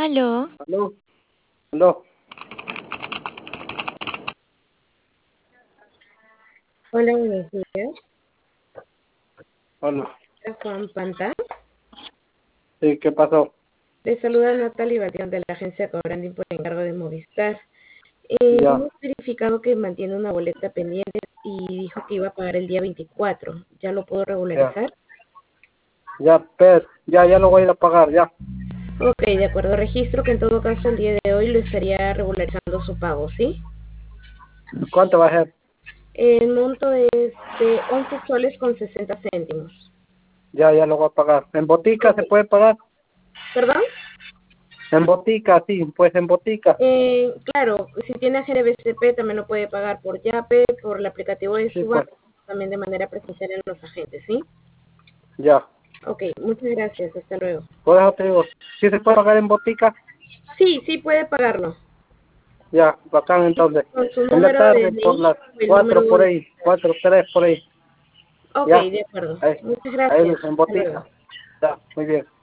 Aló, Aló, aló, Hola, buenos días. aló. Juan Panta. Sí, ¿qué pasó? Le saluda Natalie Batián de la agencia Cobrandín por encargo de Movistar. Ya, Hemos verificado que mantiene una boleta pendiente y dijo que iba a pagar el día 24. ¿Ya lo puedo ya, regularizar? ya lo voy a ir a pagar, ya. Ok, de acuerdo. Registro que en todo caso el día de hoy lo estaría regularizando su pago, ¿sí? ¿Cuánto va a ser? El monto es de 11 soles con 60 céntimos. Ya lo voy a pagar. ¿En botica Ok. se puede pagar? ¿Perdón? En botica, sí, pues en botica. Claro, si tiene GRBCP también lo puede pagar por Yape, por el aplicativo de Sí, su pues, banco, también de manera presencial en los agentes, ¿sí? ya. Ok, muchas gracias, hasta luego. Por eso te digo, ¿sí se puede pagar en botica? Sí, sí puede pagarlo. Ya, bacán entonces. Con su En la número de tarde, por DNI las o el número 4 por de... ahí, 4 3 por ahí. Ok, Ya, de acuerdo. ahí, Muchas ahí gracias, en hasta luego. botica. Ya, muy bien.